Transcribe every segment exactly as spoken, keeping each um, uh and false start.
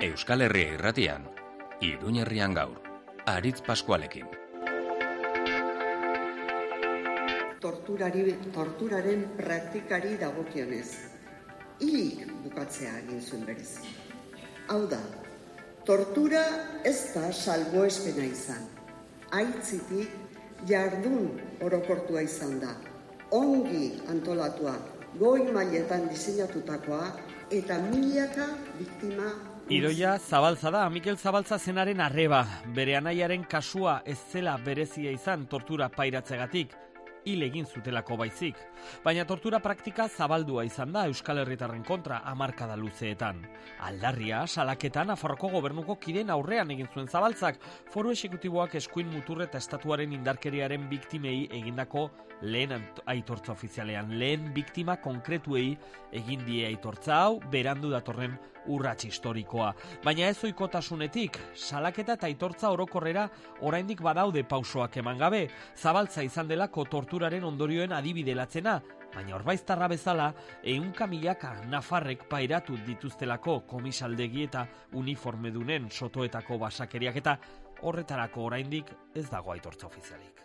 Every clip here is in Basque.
Euskal Herria Irratian, Iruña Herrian gaur, Aritz Paskualekin. Torturari, torturaren praktikari dagokionez, hilik bukatzea egin zuen berezi. Hau da, tortura ez da salbuespena izan. Aitzitik jardun orokortua izan da, ongi antolatua, goi mailetan diseinatutakoa eta milaka biktima. Idoia Zabalza da, Mikel Zabalza zenaren arreba. Bere anaiaren kasua ez zela berezia izan tortura pairatzegatik, hil egin zutelako baizik. Baina tortura praktika zabaldua izan da Euskal Herritarren kontra hamarkada luzeetan. Aldarria, salaketan, Nafarroko gobernuko kideen aurrean egin zuen Zabaltzak, foru exekutiboak eskuin muturre eta estatuaren indarkeriaren biktimei egindako lehen aitortza ofizialean. Lehen biktima konkretuei egin die aitortza hau, berandu datorren urrats historikoa. Baina ez ohikotasunetik, salaketa eta aitortza orokorrera oraindik badaude pausoak eman gabe. Zabaltza izan delako torturaren ondorioen adibide latzena, baina orbaiztarra bezala, ehunka milaka nafarrek pairatu dituztelako komisaldegi eta uniformedunen sotoetako basakeriak, eta horretarako oraindik ez dago aitortza ofizialik.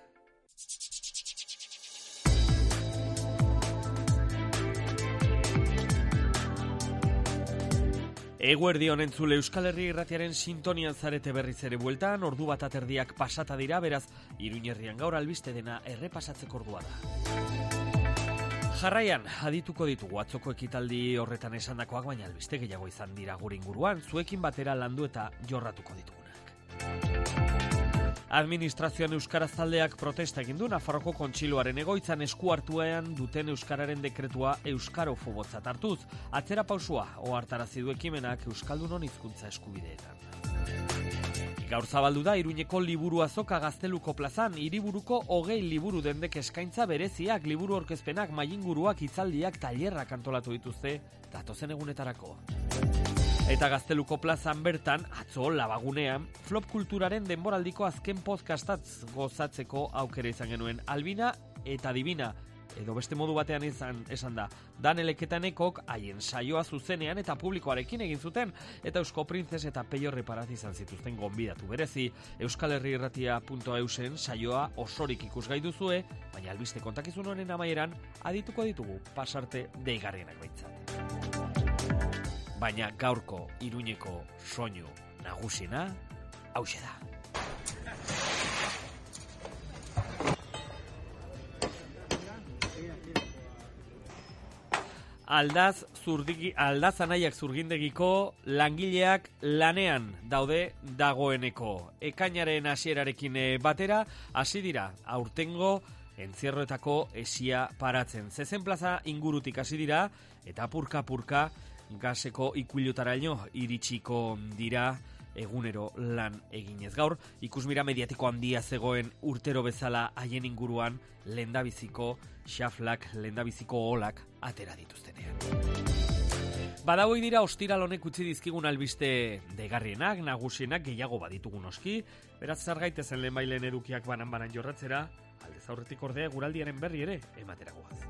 Eguerdion entzule, Euskal Herria Irratiaren sintonian zarete berriz ere bueltan, ordu bat aterdiak pasata dira, beraz, Iruña Herrian gaur albiste dena errepasatzeko ordua da. Jarraian, adituko ditugu atzoko ekitaldi horretan esandakoak, baina albiste gehiago izan dira gure inguruan, zuekin batera landu eta jorratuko ditugunak. Administrazioan euskaraz taldeak protesta egin du Nafarroko Kontsiloaren egoitzan esku hartuean duten euskararen dekretua euskarofobotzat hartuz. Atzera pausua ohartarazi du ekimenak euskaldunon hizkuntza eskubideetan. Gaur zabaldu da Iruñeko liburu azoka Gazteluko plazan, hiriburuko hogei liburu dendek eskaintza bereziak, liburu aurkezpenak, mailinguruak, hitzaldiak, tailerrak antolatu dituzte datozen egunetarako. Eta Gazteluko plazan bertan, atzo labagunean, Flop Kulturaren denboraldiko azken podcastatz gozatzeko aukera izan genuen. Albina eta Divina, edo beste modu batean izan esan da, Danelek eta Nekok haien saioa zuzenean eta publikoarekin egin zuten, eta Eusko Printzes eta Peio Reparaz izan zituzten gonbidatu berezi. Euskal Herri Irratia punto eusen saioa osorik ikusgai duzue, baina albiste kontakizun honen amaieran adituko ditugu pasarte deigarrienak baitzat. Baina gaurko Iruñeko soinu nagusina hauxe da. Aldaz, zurdigi, aldaz anaiak zurgindegiko langileak lanean daude dagoeneko. Ekainaren hasierarekin batera hasi dira aurtengo entzierroetako esia paratzen. Zezen plaza ingurutik hasi dira eta apurka-apurka gaseko ikuilotaraino iritsiko dira egunero lan eginez. Gaur, ikusmira mediatiko handia zegoen urtero bezala haien inguruan lehendabiziko xaflak, lehendabiziko olak atera dituztenean. Badagoi dira ostiral honek utzi dizkigun albiste degarrienak, nagusienak gehiago baditugun oski, beraz zer gaitezen lehen bailen edukiak banan-banan jorratzera, aldez aurretik ordea eguraldiaren berri ere emateragoaz.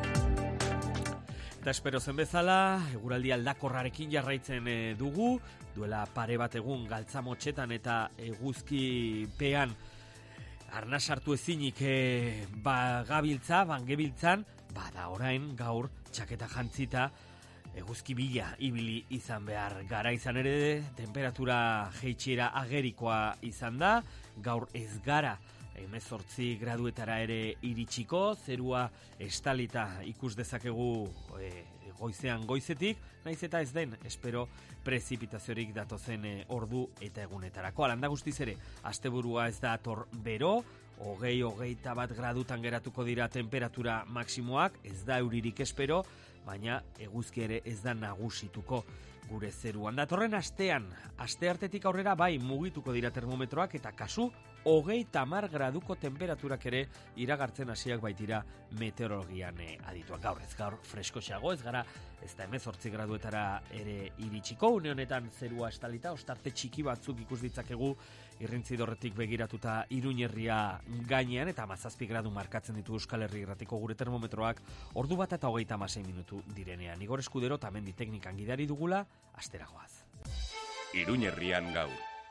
Eta espero zen bezala, eguraldi aldakorrarekin jarraitzen e, dugu, duela pare bat egun galtzamotxetan eta eguzkipean arna sartu ezinik e, ba, gabiltza, bangebiltzan, bada orain gaur txaketa jantzita eguzki bila ibili izan behar gara. Izan ere, temperatura jeitsiera agerikoa izan da, gaur ez gara hemezortzi graduetara ere iritsiko, zerua estalita ikus dezakegu e, goizean goizetik, naiz eta ez den, espero prezipitaziorik datozen e, ordu eta egunetarako. Alanda guztiz ere, asteburua ez da ator bero, hogei, hogeita bat gradutan geratuko dira temperatura maksimoak, ez da euririk espero, baina eguzki ere ez da nagusituko gure zeruan. Datorren astean, aste artetik aurrera bai mugituko dira termometroak eta kasu hogei tamar graduko temperaturak ere iragartzen hasiak baitira meteorologian eh, adituak. Gaur ez gaur freskoxeago, ez gara ez da hemezortzi graduetara ere iritsiko, une honetan zerua estalita, ostarte txiki batzuk ikus ditzakegu irrintzidorretik begiratuta Iruña Herria gainean, eta hamazazpi gradu markatzen ditu Euskal Herri Irratiko gure termometroak ordu bat eta hogeita hamasei minutu direnean. Igor Eskudero eta Mendi teknikan gidari dugula, asteragoaz. Iruñerrian gaur.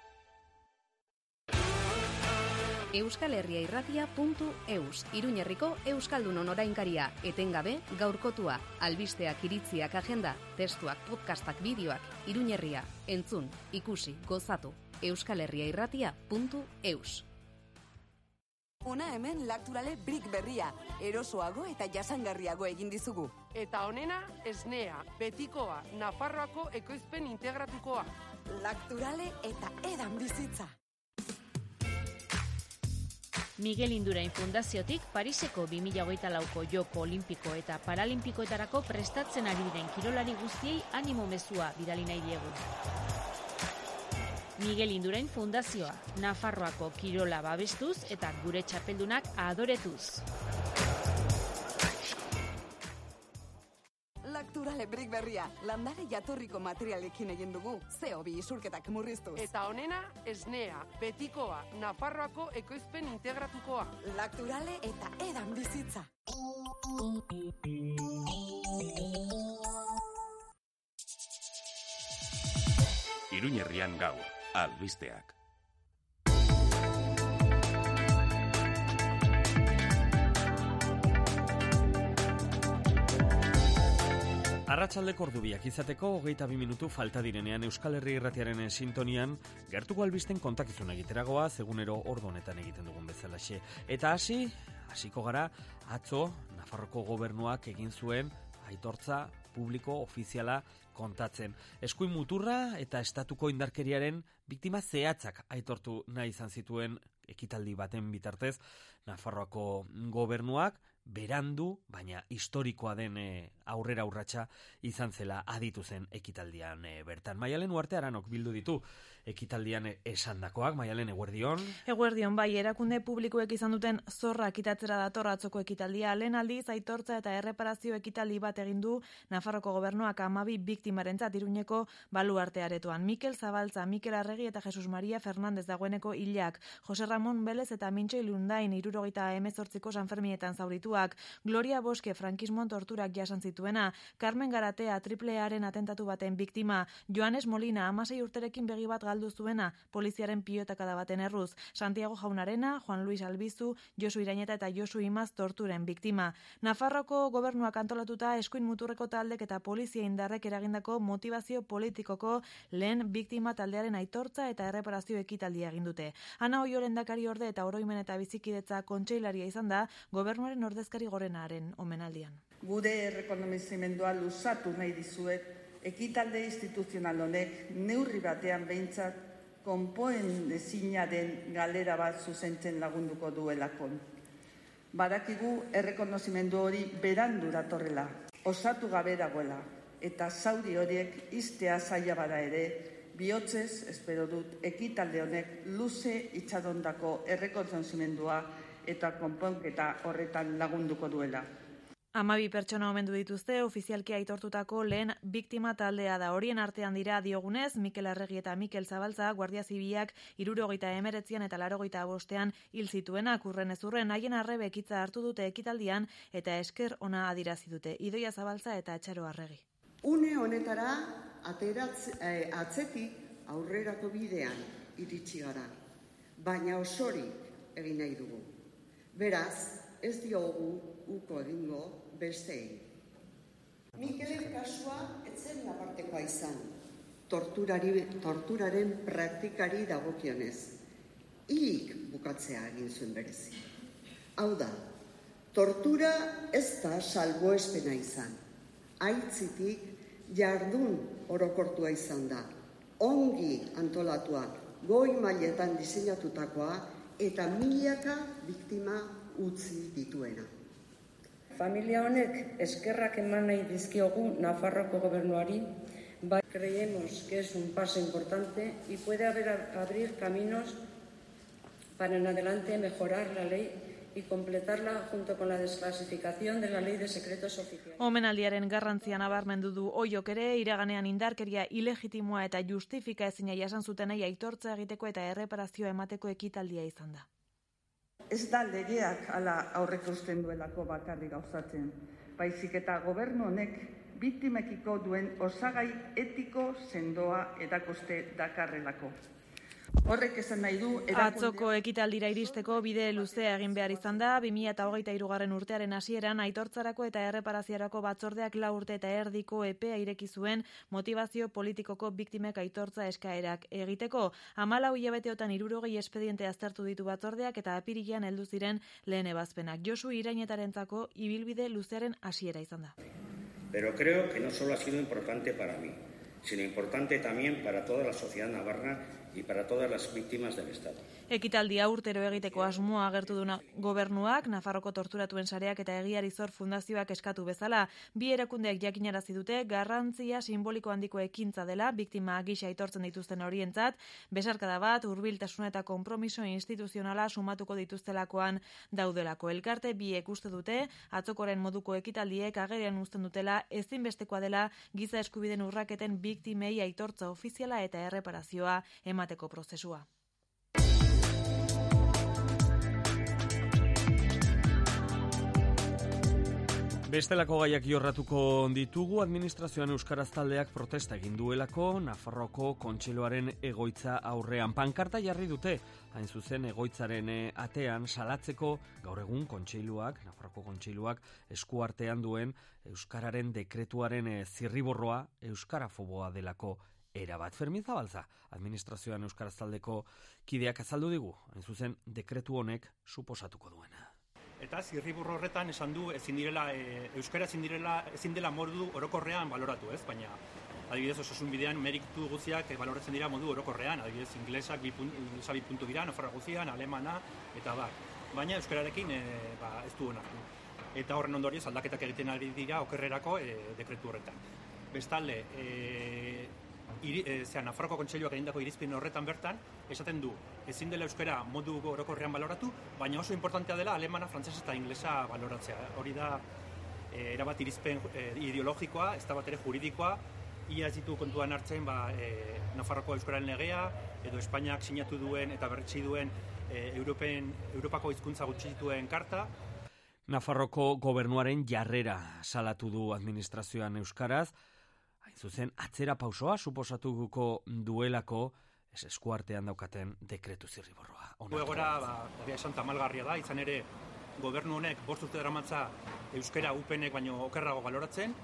euskal herria irratia puntu eus, Iruñerriko Euskaldunon orainkaria, etengabe gaurkotua, albisteak, iritziak, agenda, testuak, podcastak, bideoak, Iruñerria, entzun, ikusi, gozatu, euskal herria irratia puntu eus. Ona hemen Lacturale Brick berria, erosoago eta jasangarriago egin dizugu. Eta honena, esnea, betikoa, Nafarroako ekoizpen integratukoa. Lacturale eta edan bizitza. Miguel Indurain Fundaziotik Pariseko bi mila hogeita lauko Joko Olimpiko eta Paralimpikoetarako prestatzen ari diren kirolari guztiei animo mezua bidali nahi diegu. Miguel Indurain Fundazioa, Nafarroako kirola babestuz eta gure txapeldunak adoretuz. Lacturale Brick berria, landare jatorriko materialekin egin dugu, C O bi isurketak murriztuz. Eta honena, esnea, betikoa, Nafarroako ekoizpen integratukoa. Lacturale eta edan bizitza. Iruñerrian gaur, albisteak. Arratsaldeko ordubiak izateko hogeita bi minutu falta direnean Euskal Herri Irratiaren sintonian gertuko albisten kontakizun egiteragoa egunero ordu honetan egiten dugun bezalaxe. Eta hasi, hasiko gara, atzo Nafarroko gobernuak egin zuen aitortza publiko ofiziala kontatzen. Eskuin muturra eta estatuko indarkeriaren biktima zehatzak aitortu nahi izan zituen ekitaldi baten bitartez Nafarroako gobernuak berandu, baina historikoa den e, aurrera urratsa izan zela aditu zen ekitaldian e, bertan. Maialen Uarte Aranok bildu ditu ekitaldian e, esandakoak. Maialen, eguerdion. Eguerdion, bai, erakunde publikoek izan duten zorra ekitatzera dator atzoko ekitaldia. Lehen aldiz, aitortza eta erreparazio ekitaldi bat egin du Nafarroko gobernuak hamabi biktimarentzat Iruñeko baluarte aretoan. Mikel Zabaltza, Mikel Arregi eta Jesus Maria Fernandez dagoeneko hilak, Jose Ramon Belez eta Mintxo Ilundain hirurogeita hemezortziko Sanferminetan zauritu, Gloria Boske frankismoan torturak jasan zituena, Carmen Garatea triplearen atentatu baten biktima, Joanes Molina hamasei urterekin begi bat galdu zuena, poliziaren pilotakada baten erruz, Santiago Jaunarena, Juan Luis Albizu, Josu Irañeta eta Josu Imaz torturen biktima. Nafarroko gobernuak antolatuta eskuin muturreko taldek eta polizia indarrek eragindako motivazio politikoko lehen biktima taldearen aitortza eta erreparazio ekitaldia egin dute. Ana Oio lehendakari orde eta oroimen eta bizikidetza kontseilaria izan da gobernuaren orde Ordezkari gorenaren omenaldian. Gure errekonozimendua luzatu nahi dizuet, ekitalde instituzional honek neurri batean behintzat konpoen ezina den galera bat zuzentzen lagunduko duelako. Badakigu errekonozimendu hori berandu datorrela, osatu gabe dagoela, eta zauri horiek iztea zaila bada ere, bihotzez, espero dut, ekitalde honek luze itxadondako errekonozimendua eta konponketa horretan lagunduko duela. Hamabi pertsona omendu dituzte, ofizialki aitortutako lehen biktima taldea da. Horien artean dira diogunez, Mikel Arregi eta Mikel Zabaltza, Guardia Zibilak hirurogeita hemeretzian eta laurogeita bostean hil zituenak urren ez urren, haien arrebe ekitza hartu dute ekitaldian eta esker ona adirazi dute. Idoia Zabaltza eta Txaro Arregi. Une honetara ateratz, eh, atzetik aurrerako bidean iritsi gara, baina osorik egin nahi dugu. Beraz, ez diogu uko egingo besteei. Mikelen kasua etzen apartekoa izan, torturari, torturaren praktikari dagokionez. Hilik bukatzea egin zuen berezi. Hau da, tortura ez da salbuespena izan. Aitzitik jardun orokortua izan da. Ongi antolatua, goi mailetan diseinatutakoa, eta milaka biktima utzi dituena. Familia honek eskerrak eman nahi dizkiogu Nafarroko gobernuari, bai creemos que es un paso importante y puede haber, abrir caminos para en adelante mejorar la ley y completarla junto con la desclasificación de la ley de secretos oficiales. Omenaldiaren garrantzia nabarmendu du Oiok ere, iraganean indarkeria ilegitimoa eta justifika ezina jasan zutenei aitortza egiteko eta erreparazioa emateko ekitaldia izan da. Ez da legeak ala aurrekusten duelako bakarrik gauzatzen, baizik eta gobernu honek biktimekiko duen osagai etiko sendoa erakuste dakarrelako. Horrek esan nahi du... Atzoko ekitaldira iristeko bide luzea egin behar izan da, bi mila hogeita hirugarren urtearen hasieran aitortzarako eta erreparaziorako batzordeak lau urte eta erdiko epea ireki zuen motivazio politikoko biktimek aitortza eskaerak egiteko. Hamalau hilabeteotan hirurogei espediente aztertu ditu batzordeak eta apirilean heldu ziren lehen ebazpenak. Josu Irainetarentzako ibilbide luzearen hasiera izan da. Pero creo que no solo ha sido importante para mí, sino importante también para toda la sociedad navarra y para todas las víctimas del Estado. Ekitaldia urtero egiteko asmoa agertu duna gobernuak, Nafarroko torturatuen sareak eta Egiari Zor fundazioak eskatu bezala, bi erakundeak jakinarazi dute garrantzia simboliko handiko ekintza dela biktima gisa aitortzen dituzten horientzat, besarkada bat, hurbiltasuna eta konpromiso instituzionala sumatuko dituztelakoan daudelako. Elkarte biek uste dute, atzokoren moduko ekitaldiek agerian uzten dutela ezinbestekoa dela giza eskubideen urraketen biktimei aitortza ofiziala eta erreparazioa emateko prozesua. Bestelako gaiak jorratuko ditugu, administrazioan euskaraz taldeak protesta egin duelako Nafarroako Kontseiluaren egoitza aurrean. Pankarta jarri dute, hain zuzen egoitzaren atean salatzeko gaur egun Kontseiluak, Nafarroako Kontseiluak eskuartean duen euskararen dekretuaren zirriborroa euskarafoboa delako erabat. Fermin Zabalza, administrazioan euskaraz taldeko kideak azaldu digu, hain zuzen dekretu honek suposatuko duena. Eta zirriborro horretan esan du ezin direla e, euskara ezin direla ezin dela modu orokorrean baloratu, ez? Baina adibidez osasun bidean meritu guztiak e, baloratzen dira modu orokorrean, adibidez inglesak bi puntu, inglesa bi puntu dira, nafarra guztian, alemana eta bar. Baina euskararekin e, ba, ez du onartu. Eta horren ondorioz aldaketak egiten ari dira okerrerako e, dekretu horretan. Bestalde, e, Iri, e, zean, Nafarroko Kontseiluak egindako irizpide horretan bertan, esaten du, ezin dela euskara modu orokorrean baloratu, baina oso importantea dela alemana, frantsesa eta inglesa baloratzea. Hori da, e, erabat irizpen e, ideologikoa, ez da bat ere juridikoa, ia ez ditu kontuan hartzen ba, e, Nafarroko euskararen legea, edo Espainiak sinatu duen eta berretsi duen e, Europen, Europako hizkuntza gutxituen karta. Nafarroko gobernuaren jarrera salatu du administrazioan euskaraz, hain zuzen, atzera pausoa suposatuko duelako ez eskuartean daukaten dekretu zirriborroa. Egora, ba, egia esan tamalgarria da, izan ere gobernu honek bost urte daramatza euskara upenek baino okerrago baloratzen.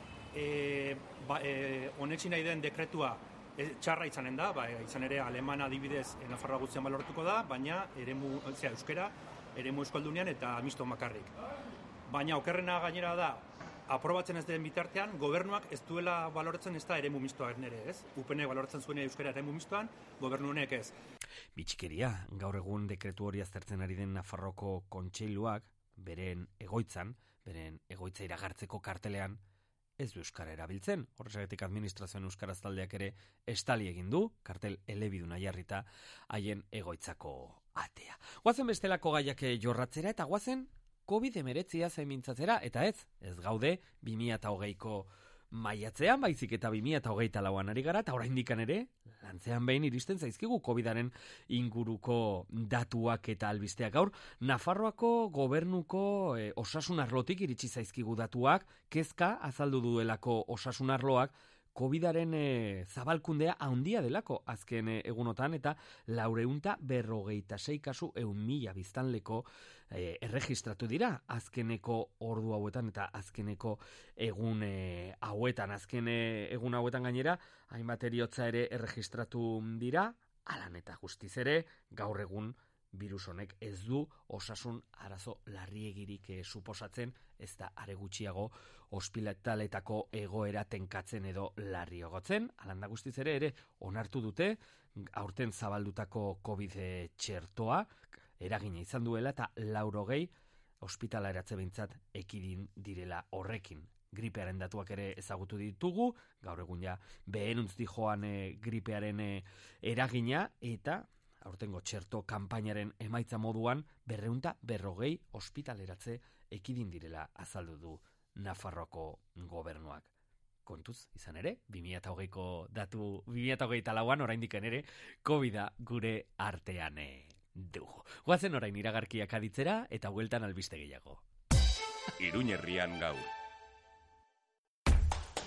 E, ba, e, honek nahi den dekretua e, txarra izanen da, ba, izan ere alemana adibidez e, Nafarroa guztian baloratuko da, baina eremu, zera, euskara eremu euskaldunean eta misto makarrik. Baina okerrena gainera da, aprobatzen ez den bitartean, gobernuak ez duela baloratzen ez da eremu mistoan ere, ez? Upenek baloratzen zuen euskara eremu mistoan, gobernu honek ez. Bitxikeria, gaur egun dekretu hori aztertzen ari den Nafarroko Kontseiluak, beren egoitzan, beren egoitza iragartzeko kartelean, ez du euskara erabiltzen. Horrexegatik administrazioan euskaraz taldeak ere estali egin du, kartel elebiduna jarrita haien egoitzako atea. Goazen bestelako gaiak jorratzera eta goazen covid hemeretzia mintzatzera, eta ez, ez gaude bi mila hogeiko maiatzean, baizik eta bi mila hogeita lauan ari gara, eta oraindik ere, lantzean behin iristen zaizkigu covidaren inguruko datuak eta albisteak. Gaur, Nafarroako gobernuko e, osasun arlotik iritsi zaizkigu datuak, kezka azaldu duelako osasun arloak, covidaren e, zabalkundea handia delako azken e, egunotan, eta laureunta berrogeita sei kasu eun mila biztanleko e, erregistratu dira azkeneko ordu hauetan eta azkeneko egun e, hauetan, azken e, egun hauetan gainera, hainbat eriotza ere erregistratu dira, alan eta guztiz ere, gaur egun virus honek ez du osasun arazo larriegirik eh, suposatzen, ez da are gutxiago ospitaletako egoera tenkatzen edo larriogotzen. Alanda guztiz ere ere onartu dute aurten zabaldutako covid txertoa eragina izan duela eta laurogei ospitaleratze behintzat ekidin direla horrekin. Gripearen datuak ere ezagutu ditugu, gaur egun ja behenuntz dijoan e, gripearen e, eragina eta aurtengo txerto kanpainaren emaitza moduan berreunta berrogei ospitaleratze ekidin direla azaldu du Nafarroako gobernuak. Kontuz, izan ere, bi mila hogeiko datu, bi mila hogeita lauan oraindik ere, covida gure artean dugu. Goazen orain iragarkiak aditzera eta bueltan albiste gehiago. Iruñerrian gaur.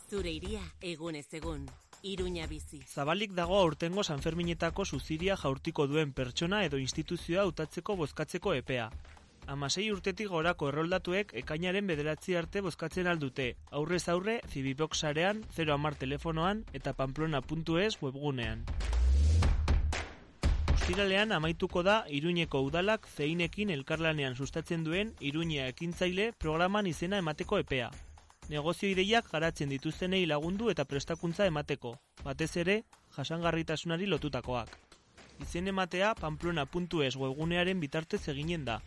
Zure iria egunez egun. Iruña bizi. Zabalik dago aurtengo Sanferminetako suziria jaurtiko duen pertsona edo instituzioa hautatzeko bozkatzeko epea. Hamasei urtetik gorako erroldatuek ekainaren bederatzi arte bozkatzen aldute, aurrez aurre, Cibibox sarean, zero hamar telefonoan eta pamplona puntu es webgunean. Ostiralean amaituko da Iruñeko udalak zeinekin elkarlanean sustatzen duen Iruña ekintzaile programan izena emateko epea. Negozio ideiak garatzen dituztenei lagundu eta prestakuntza emateko, batez ere, jasangarritasunari lotutakoak. Izen ematea pamplona puntu es webgunearen bitartez eginen da.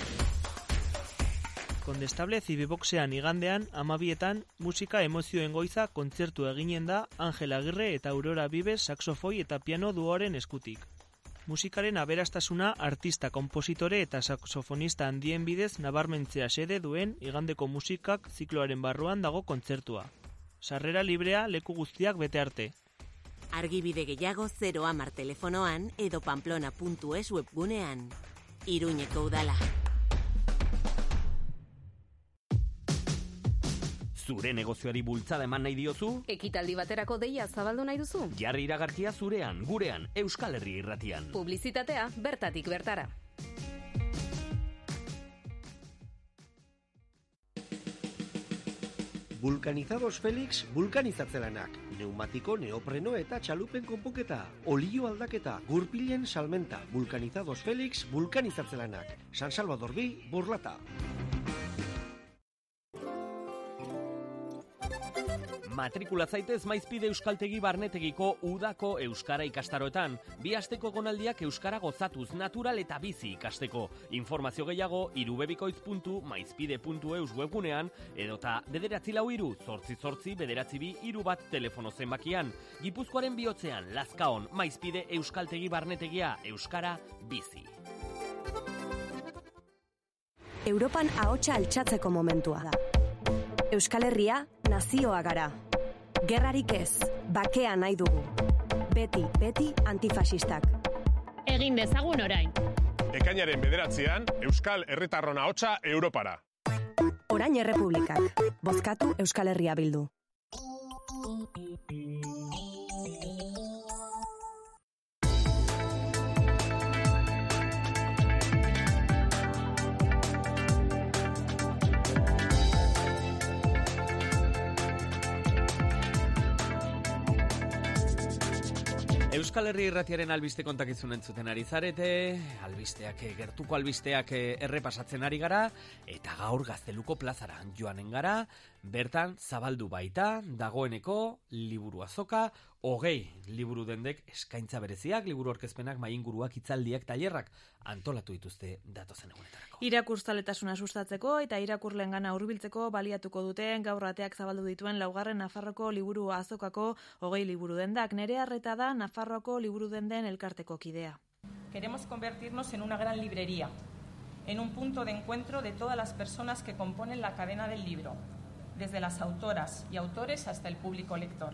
Kondestable Cibiboxean igandean, amabietan, musika emozioen goiza kontzertu eginen da Angel Agirre eta Aurora Bibes saxofoi eta piano duoren eskutik. Musikaren aberastasuna artista, kompositore eta saxofonista handien bidez nabarmentzea xede duen igandeko musikak zikloaren barruan dago kontzertua. Sarrera librea leku guztiak bete arte. Argibide gehiago zero hamar telefonoan edo pamplona puntu es webgunean. Iruñeko udala. Zure negozioari bultzada eman nahi diozu? Ekitaldi baterako deia zabaldu nahi duzu? Jarri iragarkia zurean, gurean, Euskal Herria Irratian. Publizitatea bertatik bertara. Vulcanizados Felix vulkanizatzelanak. Neumatiko, neopreno eta txalupen konponketa. Olio aldaketa, gurpilen salmenta. Vulcanizados Felix vulkanizatzelanak. San Salvador bi, Borlata. Matrikula zaitez Maizpide Euskaltegi Barnetegiko udako euskara ikastaroetan. Bi asteko gonaldiak euskara gozatuz, natural eta bizi ikasteko. Informazio gehiago irubebikoitz puntu maizpide puntu eus webgunean edota bederatzi lau hiru zortzi zortzi bederatzi bi hiru bat telefono zenbakian. Gipuzkoaren bihotzean, Lazkaon, Maizpide Euskaltegi Barnetegia, euskara bizi. Europan ahotsa altxatzeko momentua da. Euskal Herria nazioa gara. Gerrarik ez, bakea nahi dugu. Beti, beti antifasistak. Egin dezagun orain. Ekainaren bederatzean, Euskal Herritarron ahotsa Europara. Orain Errepublikak. Bozkatu Euskal Herria bildu. Euskal Herria Irratiaren albiste kontakizun entzuten ari zarete, albisteak, gertuko albisteak errepasatzen ari gara, eta gaur Gazteluko plazara joanen gara, bertan zabaldu baita, dagoeneko, liburu azoka, hogei liburu dendek eskaintza bereziak, liburu orkezpenak, mainguruak, hitzaldiak, tailerrak antolatu dituzte datozen egunetarako. Irakurtzaletasuna sustatzeko eta irakurlengana hurbiltzeko baliatuko duten gaur ateak zabaldu dituen laugarren Nafarroko liburu azokako hogei liburu dendak. Nerea Arreta da Nafarroako liburu denden elkarteko kidea. Queremos convertirnos en una gran librería, en un punto de encuentro de todas las personas que componen la cadena del libro, desde las autoras y autores hasta el público lector.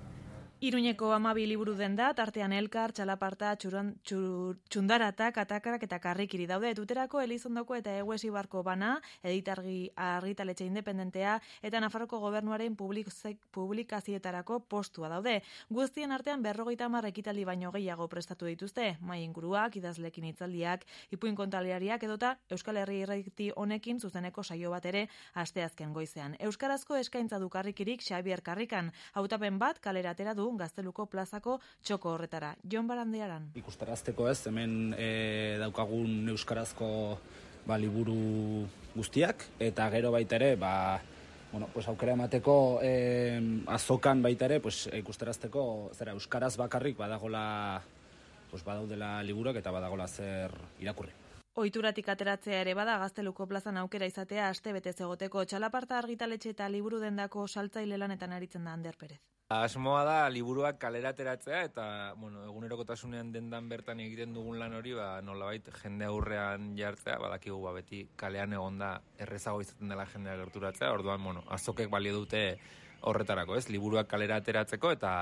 Iruñeko hamabi liburu dendat, artean Elkar, Txalaparta, txuran, txur, Txundaratak, Atakarak eta Karrikiri daude. Tuterako, Elizondoko eta Eguesibarko bana, editargi argitaletxe independentea eta Nafarroko gobernuaren publikazietarako postua daude. Guztien artean berrogeita hamar ekitaldi baino gehiago prestatu dituzte, mai inguruak, idazlekin hitzaldiak, ipuin kontaleariak edota Euskal Herria Irrati honekin zuzeneko saio bat ere asteazken goizean. Euskarazko eskaintza du Karrikirik Xabier Karrikan, hautapen bat kalera atera du Gazteluko plazako txoko horretara. Jon Barandiaran. Ikustarazteko ez, hemen e, daukagun euskarazko ba, liburu guztiak, eta gero baita ere, ba, bueno, pues, aukera emateko e, azokan baita ere, pues, ikustarazteko zera euskaraz bakarrik badagola, pues, badaudela liburuak eta badagola zer irakurri. Ohituratik ateratzea ere bada Gazteluko plazan aukera izatea aste betez egoteko. Txalaparta argitaletxe eta liburu dendako saltzaile lanetan aritzen da Ander Perez. Asmoa da liburuak kalera ateratzea eta bueno, egunerokotasunean dendan bertan egiten dugun lan hori ba, nolabait jende aurrean jartzea, badakigu ba, beti kalean egonda errezago izaten dela jendea gerturatzea, orduan bueno, azokek balio dute horretarako, ez? Liburuak kalera ateratzeko eta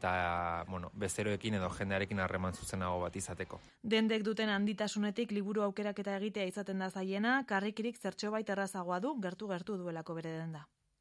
eta bueno, bezeroekin edo jendearekin harreman zuzenago bat izateko. Dendek duten handitasunetik liburu aukeraketa egitea izaten da zaiena, Karrikirik zertxobait errazagoa du, gertu gertu duelako bere denda.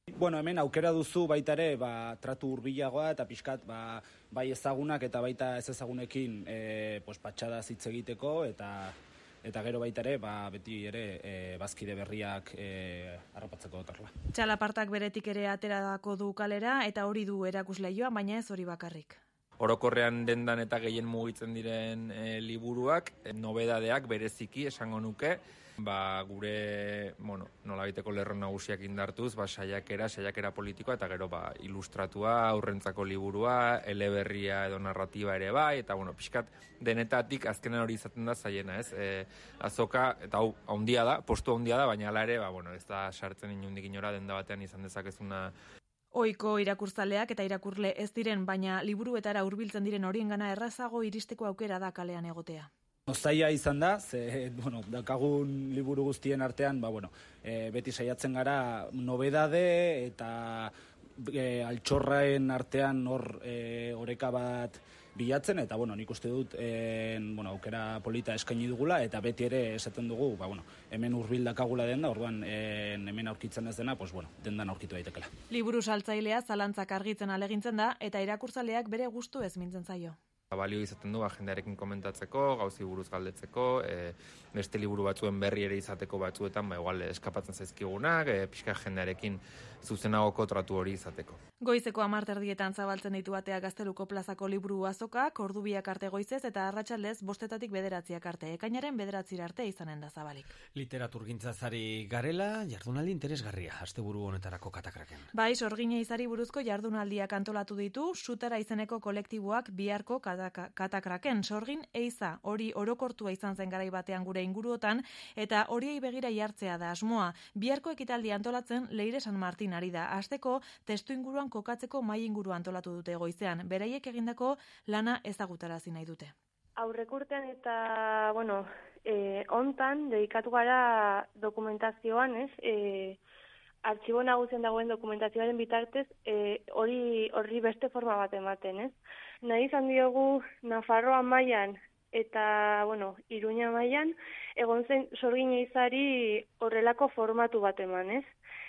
Bueno, hemen aukera duzu baita ere, ba, tratu hurbilagoa eta pixkat ba, bai ezagunak eta baita ez ezagunekin e, pues, patxadaz hitz egiteko eta eta gero baita ere, ba, beti ere e, bazkide berriak e, harrapatzeko dotarla. Txalapartak beretik ere ateradako du kalera eta hori du erakusleioa, baina ez hori bakarrik. Orokorrean dendan eta gehien mugitzen diren e, liburuak, e, nobedadeak bereziki esango nuke, ba, gure, bueno, nolabiteko lerro nagusiak indartuz, ba, saiakera, saiakera politikoa, eta gero ba, ilustratua, aurrentzako liburua, eleberria edo narratiba ere bai, eta bueno, pixkat denetatik azkenan hori izaten da zaiena, ez? E, azoka, eta hau, handia da, postu handia da, baina ala ere, ba, bueno, ez da sartzen inundik inora denda batean izan dezakezuna. Ohiko irakurzaleak eta irakurle ez diren, baina liburuetara hurbiltzen diren horiengana errazago iristeko aukera da kalean egotea. Zaila izan da, ze, bueno, daukagun liburu guztien artean, ba, bueno, e, beti saiatzen gara nobedade eta e, altxorraen artean hor e, oreka bat bilatzen, eta, bueno, nik uste dut e, bueno, aukera polita eskaini dugula, eta beti ere esaten dugu, ba, bueno, hemen hurbil dakagula den da, orduan e, hemen aurkitzen ez dena, pues, bueno, dendan aurkitu daitekela. Liburu saltzailea zalantzak argitzen alegintzen da, eta irakurzaleak bere gustu ez mintzen zaio. Balio izaten du jendearekin komentatzeko, gauzi buruz galdetzeko, e, beste liburu batzuen berri ere izateko batzuetan, ba, igual eskapatzen zaizkigunak, e, pixka jendearekin zuzenagoko tratu hori izateko. Goizeko hamar erdietan zabaltzen ditu atea Gazteluko plazako liburu azokak, ordu biak arte goizez eta arratsaldez bostetatik bederatziak arte, ekainaren bederatzira arte izanen da zabalik. Literaturgintzazari garela, jardunaldi interesgarria, asteburu honetarako katakraken. Bai, sorgina izari buruzko jardunaldiak antolatu ditu, Sutara izeneko kolektiboak biharko katakraken. Sorgin eiza hori orokortua izan zen garai batean gure inguruotan, eta horiei begira jartzea da asmoa. Biharko ekitaldi antolatzen Leire San Martin ari da. Asteko testu inguruan kokatzeko mai inguru antolatu dute goizean. Beraiek egindako lana ezagutarazi nahi dute. Aurrekurtean eta, bueno, e, ontan dedikatu gara dokumentazioan, ez? E, Artxibo nagusien dagoen dokumentazioaren bitartez, e, hori horri beste forma bat ematen, ez? Nahi izan diogu Nafarroa mailan eta, bueno, Iruña mailan, egon zen sorgin eizari horrelako formatu bat eman, ez?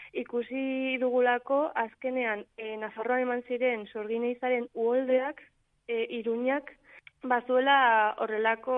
Ikusi dugulako, azkenean, e, Nafarroan eman ziren sorgin eizaren uholdeak, e, Iruñak, bazuela horrelako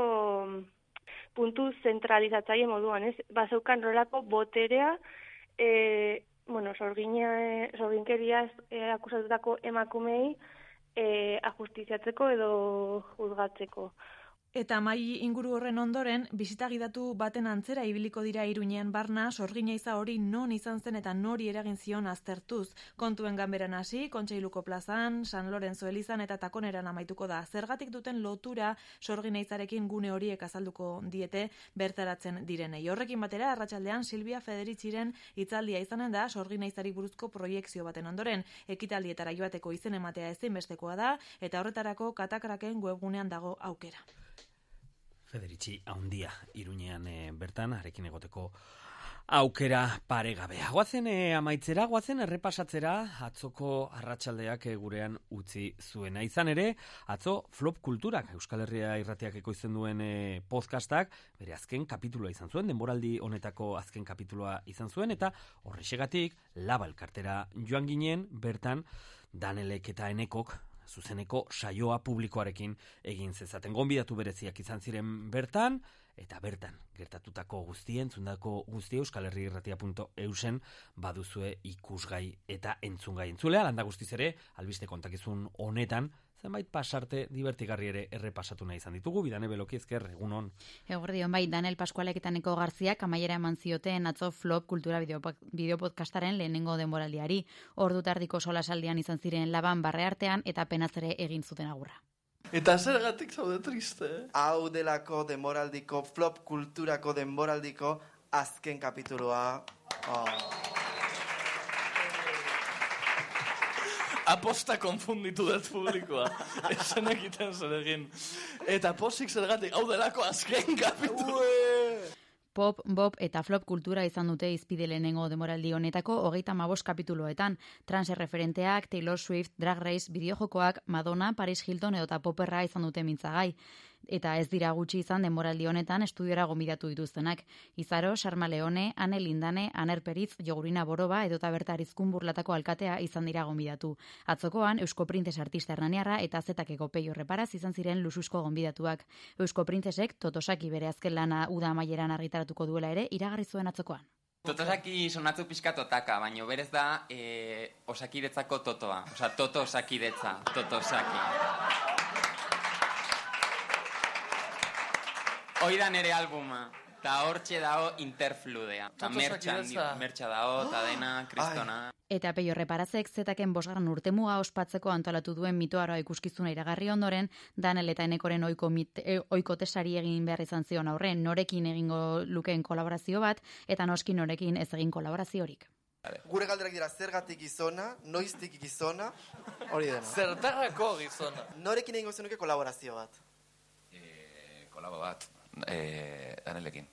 puntu zentralizatzaile moduan, ez? Bazeukan horrelako boterea, e, bueno, sorgina, sorginkeriaz e, akusatutako emakumei e, ajustiziatzeko edo juzgatzeko. Eta mai inguru horren ondoren, bisita gidatu baten antzera ibiliko dira Iruñean barna, sorgina iza hori non izan zen eta nori eragin zion aztertuz. Kontuen ganberan hasi, Kontseiluko plazan, San Lorenzo elizan eta Takoneran amaituko da. Zergatik duten lotura sorgina izarekin gune horiek azalduko diete bertaratzen direnei. Horrekin batera, arratsaldean Silvia Federitziren hitzaldia izanen da sorgina izari buruzko proiekzio baten ondoren. Ekitaldietara joateko izen ematea ezinbestekoa da, eta horretarako katakraken webgunean dago aukera. Federitzi haundia Iruñean e, bertan, arekin egoteko aukera paregabea. Goazen e, amaitzera, goazen errepasatzera atzoko arratsaldeak e, gurean utzi zuena. Izan ere, atzo Flop Kulturak, Euskal Herria Irratiak ekoizten duen e, podcastak, bere azken kapituloa izan zuen, denboraldi honetako azken kapituloa izan zuen, eta horrexegatik Laba elkartera joan ginen, bertan Danelek eta Enekok zuzeneko saioa publikoarekin egin zezaten. Gonbidatu bereziak izan ziren bertan, eta bertan gertatutako guztien, zundako guztia Euskal Herri Irratia puntu eusen baduzue ikusgai eta entzungai. Entzulea, landa guztiz ere, albiste kontakizun honetan, zenbait pasarte divertigarri ere errepasatu nahi izan ditugu, Bidane Beloki ezker, egunon. Eguerdion, bai, Danel Pascualek eta Neko Garziak amaiera eman zioten atzo Flop Kultura bideopodcastaren lehenengo denboraldiari. Ordu tardiko solasaldian izan ziren Laban Barreartean eta penaz ere egin zuten agurra. Eta zergatik zaude triste? Hau delako denboraldiko Flop Kulturako denboraldiko azken kapituloa. Oh. Aposta konfunditu dut publikoa. Esan egiten zer egin. Eta posik zergatik, hau delako azken kapitulu. Pop, Bob eta Flop Kultura izan dute izpide lehenengo demoraldi honetako hogeita hamabost kapituloetan. Transreferenteak, Taylor Swift, Drag Race, bideojokoak, Madonna, Paris Hilton edota Poperra izan dute mintzagai. eta ez dira gutxi izan denboraldi honetan estudiora gonbidatu dituztenak. Izaro, Sarma Leone, Ane Lindane, Aner Peritz, Jogurina Boroba edota Berta Arizkun Burlatako alkatea izan dira gonbidatu. Atzokoan, Eusko Printez artista hernaniarra eta Zetakeko Peio Reparaz izan ziren luxuzko gonbidatuak. Eusko Printzesek Totosaki bere azken lana uda amaieran argitaratuko duela ere iragarri zuen atzokoan. Totosaki sonatzu pixka totaka, baina berez da e, osakidetzako totoa. Osa, toto osakidetza, Totosaki. Hoi da nere albuma, eta hortxe dao Interfludea. Eta mertxa dao, eta dena, kristona. Eta Peio Reparazek Zetaken bosgarren urtemuga ospatzeko antolatu duen mitoaroa ikuskizuna iragarri ondoren, Danel eta Enekoren oiko, mit, e, oiko tesari egin behar izan zion aurren, norekin egingo lukeen kolaborazio bat, eta noski norekin ez egin kolaboraziorik. Gure galderak dira zergatik gizona, noiztik gizona, hori dena. Zertarako gizona. Norekin egingo zenuke kolaborazio bat? E, kolabo bat, e, Danelekin.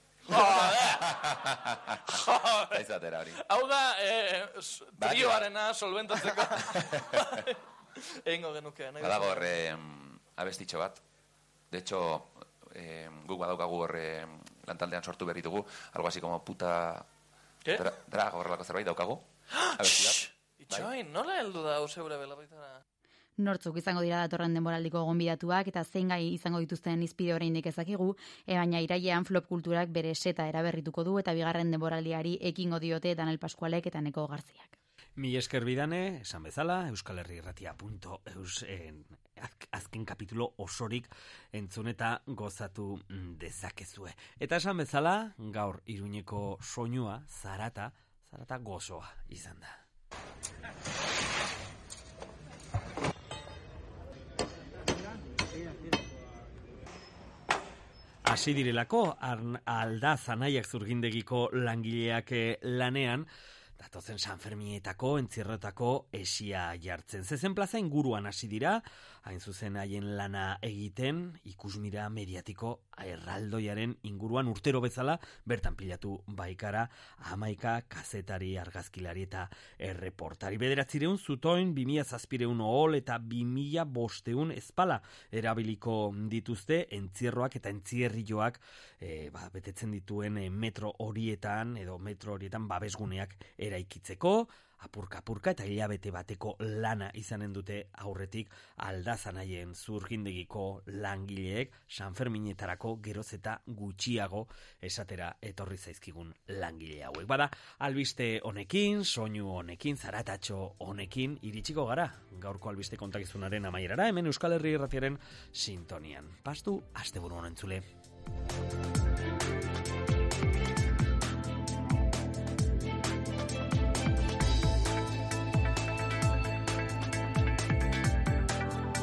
Aizatera hori. Hau da, eh, trioarena solventatzeko. Egingo genuke. Badago horre abestitxo bat. De hecho, eh, guk badaukagu horre lantaldean sortu berri dugu. Algo así como puta... Dra, draga horrelako zerbait daukagu. Abesti bat. Itxoin, nola heldu da useure bela baitara? Nortzuk izango dira datorren denboraldiko gonbidatuak eta zein gai izango dituzten izpide oraindik ezakigu, e baina irailean Flop Kulturak bere seta eraberrituko du eta bigarren denboraldiari ekingo diote Danel Paskualek eta Neko Garziak. Mi esker bidane, esan bezala, euskal herri irratia punto eus en, azken kapitulo osorik entzun eta gozatu dezakezue. Eta esan bezala, gaur Iruñeko soinua, zarata, zarata gozoa izan da. Hasi direlako, Aldaz Anaiak Zurgindegiko langileak lanean, datozen Sanferminetako, entzierrotako esia jartzen. Zezen plaza inguruan hasi dira, hain zuzen haien lana egiten, ikusmira mediatiko erraldoiaren inguruan urtero bezala, bertan pilatu baikara, hamaika kazetari, argazkilari eta erreportari. Bederatzireun zutoin, bimila zazpireun ohol eta bimila bosteun espala erabiliko dituzte entzierroak eta entzierrilloak e, ba, betetzen dituen e, metro horietan edo metro horietan babesguneak eraikitzeko, apurka-apurka eta hilabete bateko lana izanen dute aurretik Aldazanaien Zurgindegiko langileek Sanferminetarako geroz eta gutxiago esatera etorri zaizkigun langile hauek. Bada, albiste honekin, soinu honekin, zaratatxo honekin, iritsiko gara gaurko albiste kontakizunaren amaierara, hemen Euskal Herri Irratiaren sintonian. Pastu, asteburu honen zule.